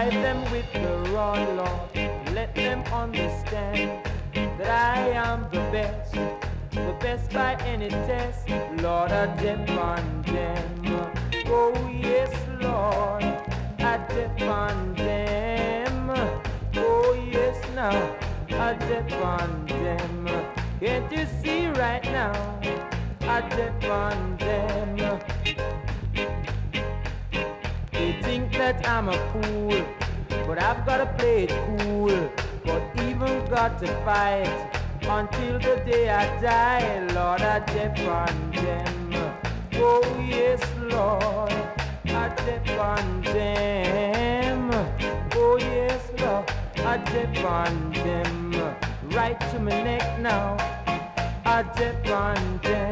Drive them with the rod, Lord. Let them understand that I am the best by any test. Lord, I depend them. Oh yes, Lord, I depend them. Oh yes, now I depend them. Can't you see right now? I depend them. They think that I'm a fool, but I've gotta play it cool. But even got to fight until the day I die. Lord, I depend them. Oh yes, Lord, I depend them. Oh yes, Lord, I depend them. Right to my neck now, I depend them.